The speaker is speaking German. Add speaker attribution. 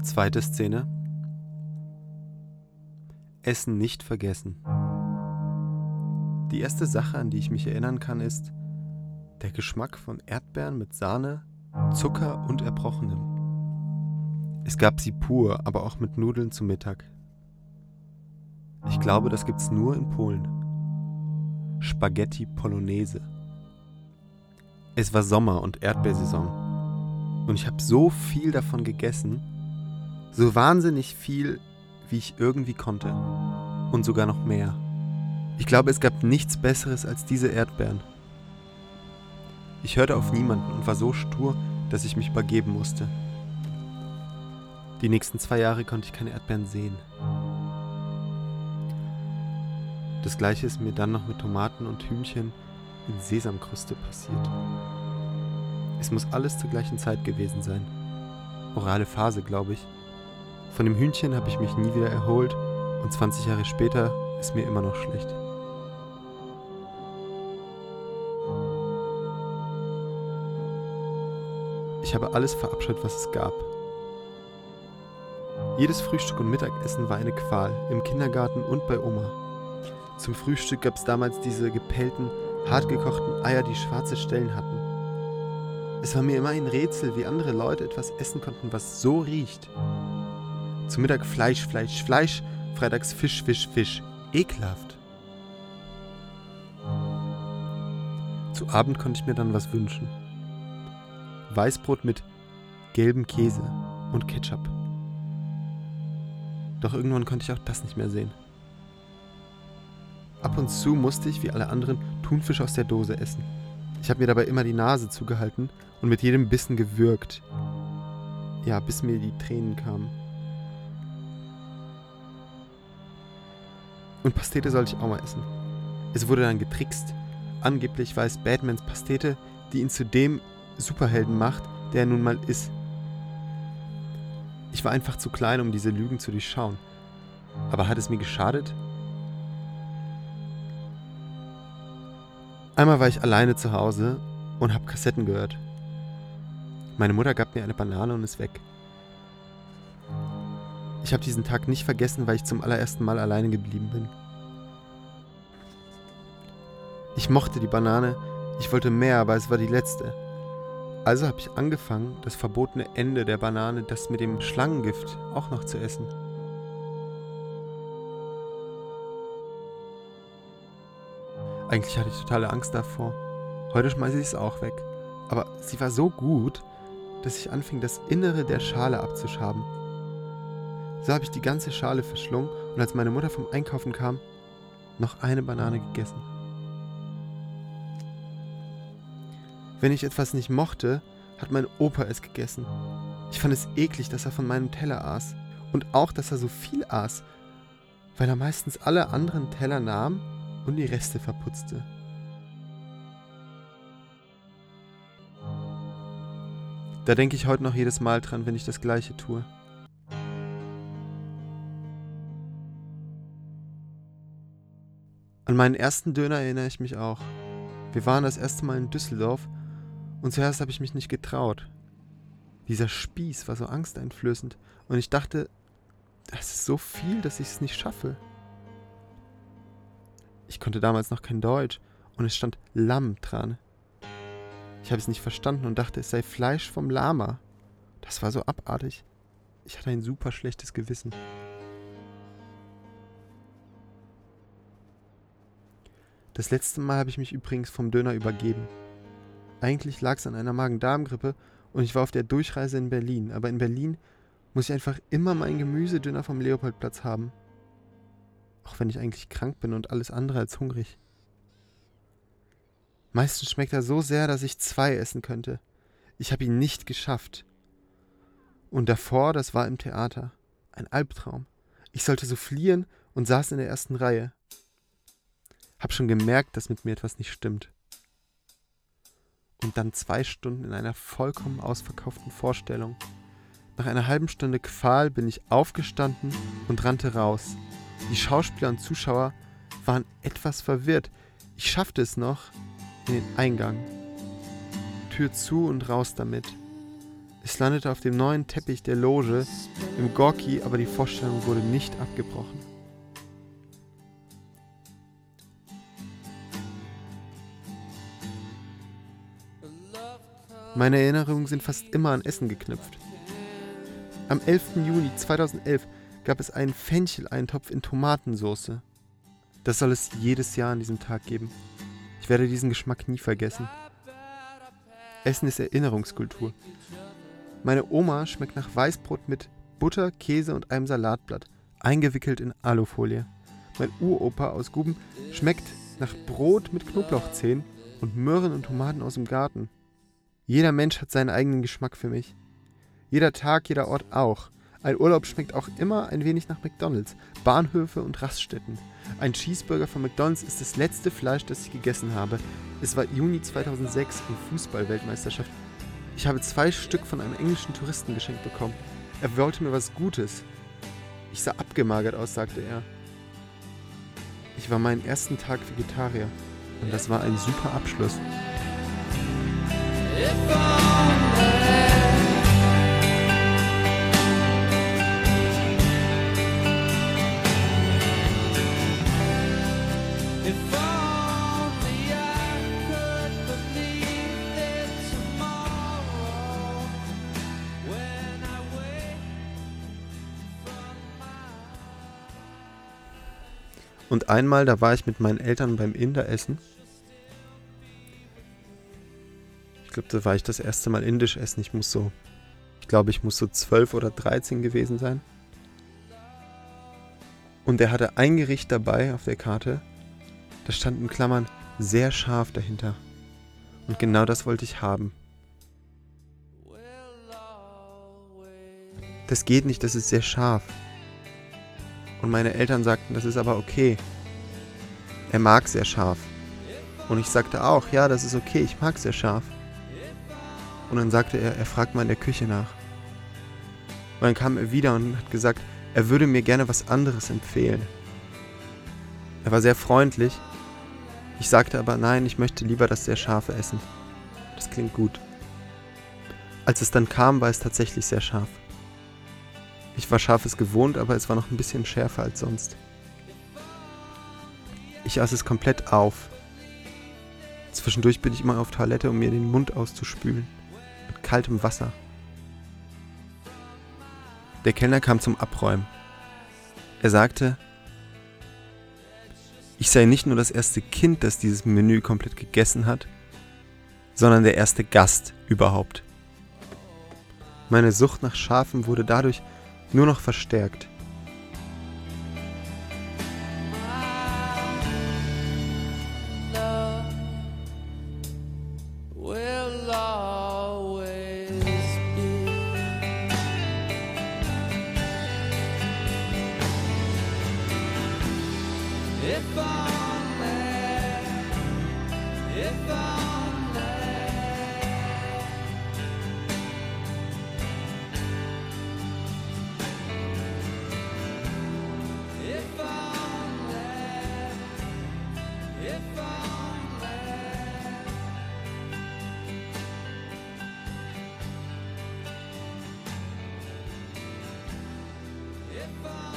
Speaker 1: Zweite Szene. Essen nicht vergessen. Die erste Sache, an die ich mich erinnern kann, ist der Geschmack von Erdbeeren mit Sahne, Zucker und Erbrochenem. Es gab sie pur, aber auch mit Nudeln zum Mittag. Ich glaube, das gibt's nur in Polen. Spaghetti Bolognese. Es war Sommer und Erdbeersaison. Und ich habe so viel davon gegessen, so wahnsinnig viel, wie ich irgendwie konnte. Und sogar noch mehr. Ich glaube, es gab nichts Besseres als diese Erdbeeren. Ich hörte auf niemanden und war so stur, dass ich mich übergeben musste. Die nächsten 2 Jahre konnte ich keine Erdbeeren sehen. Das gleiche ist mir dann noch mit Tomaten und Hühnchen in Sesamkruste passiert. Es muss alles zur gleichen Zeit gewesen sein. Orale Phase, glaube ich. Von dem Hühnchen habe ich mich nie wieder erholt und 20 Jahre später ist mir immer noch schlecht. Ich habe alles verabscheut, was es gab. Jedes Frühstück und Mittagessen war eine Qual, im Kindergarten und bei Oma. Zum Frühstück gab es damals diese gepellten, hartgekochten Eier, die schwarze Stellen hatten. Es war mir immer ein Rätsel, wie andere Leute etwas essen konnten, was so riecht. Zum Mittag Fleisch, Fleisch, Fleisch, freitags Fisch, Fisch, Fisch. Ekelhaft. Zu Abend konnte ich mir dann was wünschen. Weißbrot mit gelbem Käse und Ketchup. Doch irgendwann konnte ich auch das nicht mehr sehen. Ab und zu musste ich, wie alle anderen, Thunfisch aus der Dose essen. Ich habe mir dabei immer die Nase zugehalten und mit jedem Bissen gewürgt. Ja, bis mir die Tränen kamen. Und Pastete sollte ich auch mal essen. Es wurde dann getrickst. Angeblich war es Batmans Pastete, die ihn zu dem Superhelden macht, der er nun mal ist. Ich war einfach zu klein, um diese Lügen zu durchschauen. Aber hat es mir geschadet? Einmal war ich alleine zu Hause und habe Kassetten gehört. Meine Mutter gab mir eine Banane und ist weg. Ich habe diesen Tag nicht vergessen, weil ich zum allerersten Mal alleine geblieben bin. Ich mochte die Banane, ich wollte mehr, aber es war die letzte. Also habe ich angefangen, das verbotene Ende der Banane, das mit dem Schlangengift, auch noch zu essen. Eigentlich hatte ich totale Angst davor. Heute schmeiße ich es auch weg. Aber sie war so gut, dass ich anfing, das Innere der Schale abzuschaben. So habe ich die ganze Schale verschlungen und als meine Mutter vom Einkaufen kam, noch eine Banane gegessen. Wenn ich etwas nicht mochte, hat mein Opa es gegessen. Ich fand es eklig, dass er von meinem Teller aß. Und auch, dass er so viel aß, weil er meistens alle anderen Teller nahm und die Reste verputzte. Da denke ich heute noch jedes Mal dran, wenn ich das Gleiche tue. An meinen ersten Döner erinnere ich mich auch. Wir waren das erste Mal in Düsseldorf und zuerst habe ich mich nicht getraut. Dieser Spieß war so angsteinflößend und ich dachte, das ist so viel, dass ich es nicht schaffe. Ich konnte damals noch kein Deutsch und es stand Lamm dran. Ich habe es nicht verstanden und dachte, es sei Fleisch vom Lama. Das war so abartig. Ich hatte ein super schlechtes Gewissen. Das letzte Mal habe ich mich übrigens vom Döner übergeben. Eigentlich lag es an einer Magen-Darm-Grippe und ich war auf der Durchreise in Berlin. Aber in Berlin muss ich einfach immer meinen Gemüsedöner vom Leopoldplatz haben. Auch wenn ich eigentlich krank bin und alles andere als hungrig. Meistens schmeckt er so sehr, dass ich 2 essen könnte. Ich habe ihn nicht geschafft. Und davor, das war im Theater. Ein Albtraum. Ich sollte soufflieren und saß in der ersten Reihe. Hab schon gemerkt, dass mit mir etwas nicht stimmt. Und dann 2 Stunden in einer vollkommen ausverkauften Vorstellung. Nach einer halben Stunde Qual bin ich aufgestanden und rannte raus. Die Schauspieler und Zuschauer waren etwas verwirrt. Ich schaffte es noch in den Eingang. Tür zu und raus damit. Es landete auf dem neuen Teppich der Loge im Gorki, aber die Vorstellung wurde nicht abgebrochen. Meine Erinnerungen sind fast immer an Essen geknüpft. Am 11. Juni 2011 gab es einen Fenchel-Eintopf in Tomatensauce. Das soll es jedes Jahr an diesem Tag geben. Ich werde diesen Geschmack nie vergessen. Essen ist Erinnerungskultur. Meine Oma schmeckt nach Weißbrot mit Butter, Käse und einem Salatblatt, eingewickelt in Alufolie. Mein Uropa aus Guben schmeckt nach Brot mit Knoblauchzehen und Möhren und Tomaten aus dem Garten. Jeder Mensch hat seinen eigenen Geschmack für mich. Jeder Tag, jeder Ort auch. Ein Urlaub schmeckt auch immer ein wenig nach McDonald's, Bahnhöfe und Raststätten. Ein Cheeseburger von McDonald's ist das letzte Fleisch, das ich gegessen habe. Es war Juni 2006 und Fußball-Weltmeisterschaft. Ich habe 2 Stück von einem englischen Touristen geschenkt bekommen. Er wollte mir was Gutes. Ich sah abgemagert aus, sagte er. Ich war meinen ersten Tag Vegetarier und das war ein super Abschluss. Und einmal, da war ich mit meinen Eltern beim Inder essen. Ich glaube, da war ich das erste Mal indisch essen. Ich muss so 12 oder 13 gewesen sein. Und er hatte ein Gericht dabei auf der Karte. Da stand in Klammern sehr scharf dahinter. Und genau das wollte ich haben. Das geht nicht, das ist sehr scharf. Und meine Eltern sagten, das ist aber okay. Er mag sehr scharf. Und ich sagte auch, ja, das ist okay, ich mag sehr scharf. Und dann sagte er fragt mal in der Küche nach. Und dann kam er wieder und hat gesagt, er würde mir gerne was anderes empfehlen. Er war sehr freundlich. Ich sagte aber, nein, ich möchte lieber das sehr scharfe essen. Das klingt gut. Als es dann kam, war es tatsächlich sehr scharf. Ich war Scharfes gewohnt, aber es war noch ein bisschen schärfer als sonst. Ich aß es komplett auf. Zwischendurch bin ich immer auf Toilette, um mir den Mund auszuspülen. Mit kaltem Wasser. Der Kellner kam zum Abräumen. Er sagte, ich sei nicht nur das erste Kind, das dieses Menü komplett gegessen hat, sondern der erste Gast überhaupt. Meine Sucht nach Scharfem wurde dadurch nur noch verstärkt.
Speaker 2: If